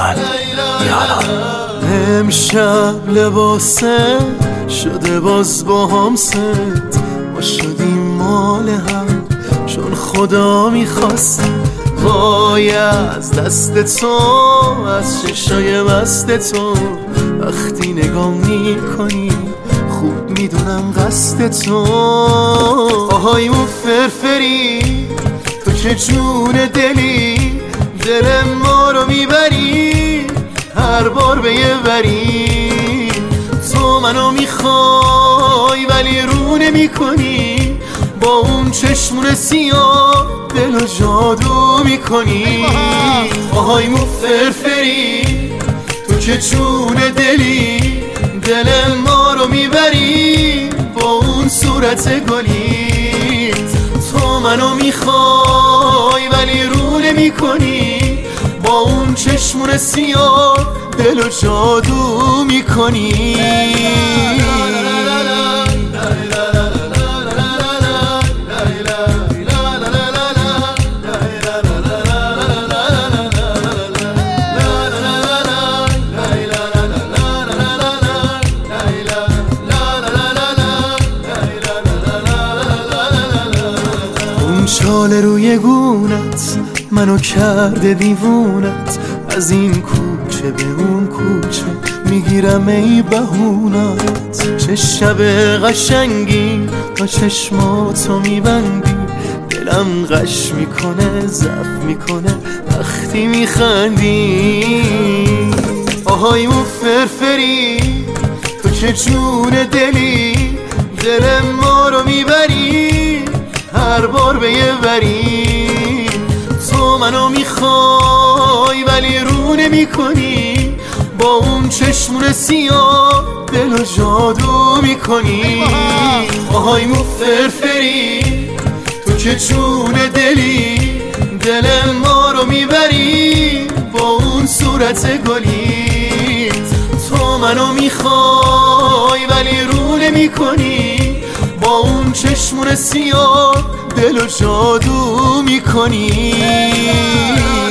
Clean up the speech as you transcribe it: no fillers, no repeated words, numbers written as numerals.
امشب لباسه شده باز با هم ست، ما شدیم مال هم چون خدا میخواست. وای از دست تو، از چشای مست تو، وقتی نگاه میکنی خوب میدونم قصد تو. آهایمون فرفری، تو که جون دلی، دل ما رو میبری هر بار به یه بری. تو منو میخوای ولی رو نمیکنی، با اون چشمون سیاه دلو جادو میکنی. آهایمون فرفری، تو که جون دلی، دل ما رو میبری با اون صورت گلی. تو منو میخوای ولی رو نمیکنی، با اون چشمون سیاه دلو جادو میکنی. چاله روی گونت منو کرده دیوونت، از این کوچه به اون کوچه میگیرم ای بهونت. چه شب قشنگی تا چشماتو میبندی، دلم غش میکنه ضعف میکنه وقتی میخندی. آهایمون فرفری، تو که جون دلی، دل ما رو میبری هر بار به یه بری. تو منو میخوای ولی رو نمیکنی، با اون چشمون سیاه دلو جادو میکنی. آهایمون فرفری، تو که جون دلی، دل ما رو میبری با اون صورت گلی. تو منو میخوای ولی رو نمیکنی، با اون چشمون سیاه دلو جادو میکنی.